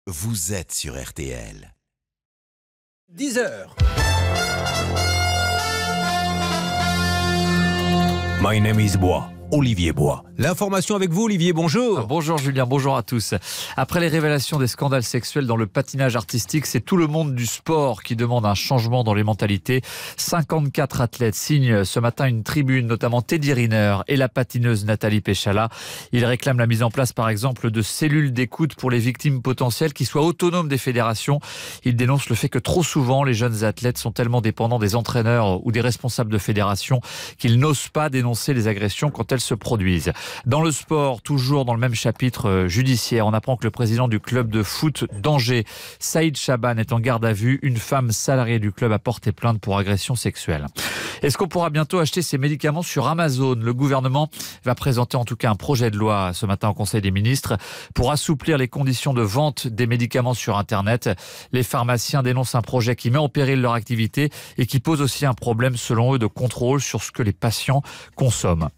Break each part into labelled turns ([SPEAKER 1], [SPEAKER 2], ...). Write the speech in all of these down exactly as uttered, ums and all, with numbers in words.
[SPEAKER 1] vous êtes sur R T L.
[SPEAKER 2] dix heures.
[SPEAKER 3] My name is Bois. Olivier Bois.
[SPEAKER 2] L'information avec vous, Olivier, bonjour.
[SPEAKER 4] Bonjour Julien, bonjour à tous. Après les révélations des scandales sexuels dans le patinage artistique, c'est tout le monde du sport qui demande un changement dans les mentalités. cinquante-quatre athlètes signent ce matin une tribune, notamment Teddy Riner et la patineuse Nathalie Péchala. Ils réclament la mise en place, par exemple, de cellules d'écoute pour les victimes potentielles qui soient autonomes des fédérations. Ils dénoncent le fait que trop souvent, les jeunes athlètes sont tellement dépendants des entraîneurs ou des responsables de fédération qu'ils n'osent pas dénoncer les agressions quand elles se produisent. Dans le sport, toujours dans le même chapitre judiciaire, on apprend que le président du club de foot d'Angers, Saïd Chaban, est en garde à vue. Une femme salariée du club a porté plainte pour agression sexuelle. Est-ce qu'on pourra bientôt acheter ces médicaments sur Amazon ? Le gouvernement va présenter en tout cas un projet de loi ce matin au Conseil des ministres pour assouplir les conditions de vente des médicaments sur Internet. Les pharmaciens dénoncent un projet qui met en péril leur activité et qui pose aussi un problème selon eux de contrôle sur ce que les patients consomment.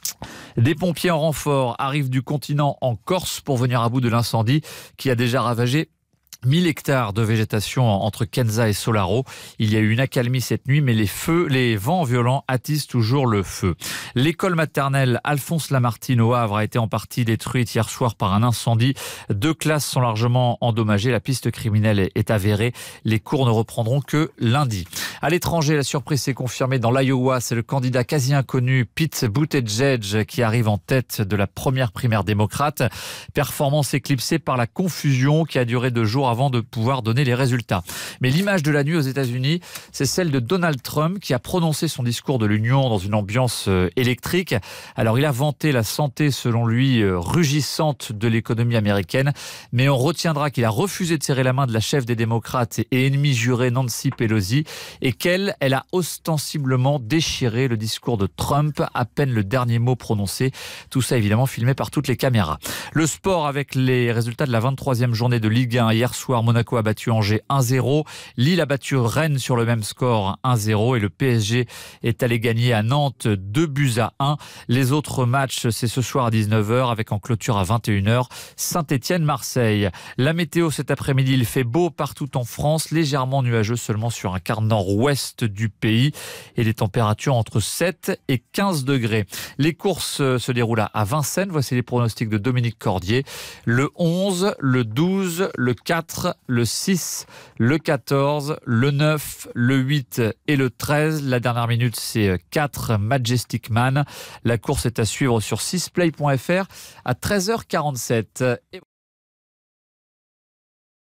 [SPEAKER 4] Des pompiers en renfort arrivent du continent en Corse pour venir à bout de l'incendie qui a déjà ravagé mille hectares de végétation entre Kenza et Solaro. Il y a eu une accalmie cette nuit, mais les feux, les vents violents attisent toujours le feu. L'école maternelle Alphonse Lamartine au Havre a été en partie détruite hier soir par un incendie. Deux classes sont largement endommagées. La piste criminelle est avérée. Les cours ne reprendront que lundi. À l'étranger, la surprise s'est confirmée dans l'Iowa. C'est le candidat quasi inconnu Pete Buttigieg qui arrive en tête de la première primaire démocrate. Performance éclipsée par la confusion qui a duré deux jours avant de pouvoir donner les résultats. Mais l'image de la nuit aux États-Unis, c'est celle de Donald Trump qui a prononcé son discours de l'Union dans une ambiance électrique. Alors il a vanté la santé, selon lui, rugissante de l'économie américaine, mais on retiendra qu'il a refusé de serrer la main de la chef des démocrates et ennemie jurée Nancy Pelosi et qu'elle, elle a ostensiblement déchiré le discours de Trump, à peine le dernier mot prononcé. Tout ça évidemment filmé par toutes les caméras. Le sport avec les résultats de la vingt-troisième journée de Ligue un. Hier soir, Monaco a battu Angers un zéro. Lille a battu Rennes sur le même score un zéro. Et le P S G est allé gagner à Nantes deux buts à un. Les autres matchs, c'est ce soir à dix-neuf heures avec en clôture à vingt et une heures Saint-Étienne-Marseille. La météo cet après-midi, il fait beau partout en France, légèrement nuageux seulement sur un quart nord-ouest du pays et des températures entre sept et quinze degrés. Les courses se déroulent à Vincennes. Voici les pronostics de Dominique Cordier. Le onze, le douze, le quatre, le six, le quatorze, le neuf, le huit et le treize. La dernière minute, c'est quatre Majestic Man. La course est à suivre sur six play point f r à treize heures quarante-sept. Et